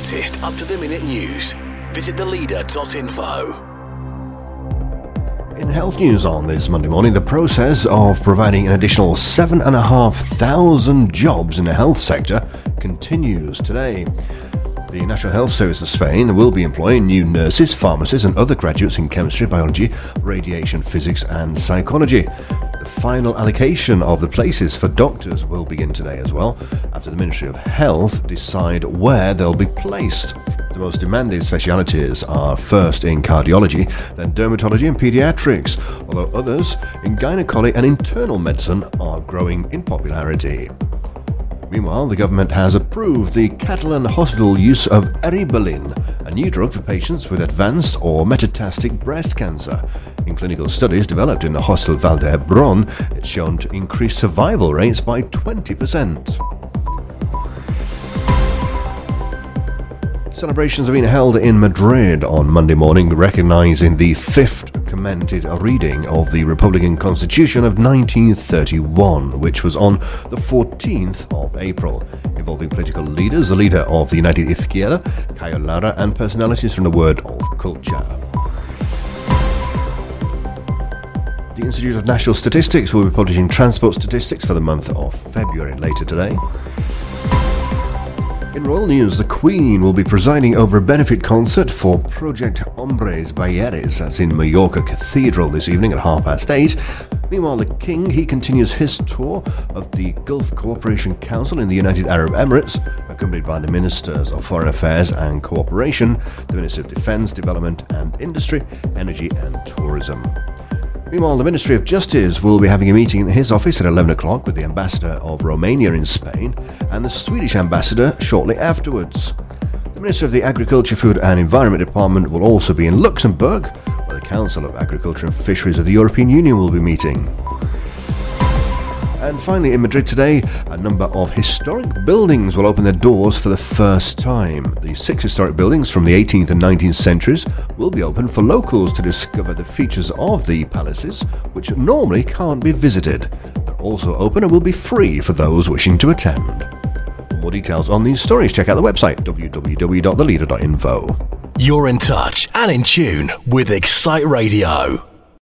latest up-to-the-minute news. Visit theleader.info. In health news on this Monday morning, the process of providing an additional 7,500 jobs in the health sector continues today. The National Health Service of Spain will be employing new nurses, pharmacists and other graduates in chemistry, biology, radiation physics and psychology. The final allocation of the places for doctors will begin today as well, after the Ministry of Health decide where they'll be placed. The most demanded specialities are first in cardiology, then dermatology and pediatrics, although others in gynecology and internal medicine are growing in popularity. Meanwhile, the government has approved the Catalan hospital use of Eribulin, a new drug for patients with advanced or metastatic breast cancer. In clinical studies developed in the Hospital Vall d'Hebron, it's shown to increase survival rates by 20%. Celebrations have been held in Madrid on Monday morning, recognising the fifth commended reading of the Republican Constitution of 1931, which was on the 14th of April, involving political leaders, the leader of the United Izquierda, Cayo Lara, and personalities from the world of culture. The Institute of National Statistics will be publishing transport statistics for the month of February later today. In royal news, the Queen will be presiding over a benefit concert for Project Hombres Baleares. That's in Mallorca Cathedral this evening at 8:30. Meanwhile, the King, he continues his tour of the Gulf Cooperation Council in the United Arab Emirates, accompanied by the Ministers of Foreign Affairs and Cooperation, the Minister of Defence, Development and Industry, Energy and Tourism. Meanwhile, the Ministry of Justice will be having a meeting in his office at 11 o'clock with the Ambassador of Romania in Spain and the Swedish Ambassador shortly afterwards. The Minister of the Agriculture, Food and Environment Department will also be in Luxembourg, where the Council of Agriculture and Fisheries of the European Union will be meeting. And finally, in Madrid today, a number of historic buildings will open their doors for the first time. The 6 historic buildings from the 18th and 19th centuries will be open for locals to discover the features of the palaces, which normally can't be visited. They're also open and will be free for those wishing to attend. For more details on these stories, check out the website www.theleader.info. You're in touch and in tune with Excite Radio.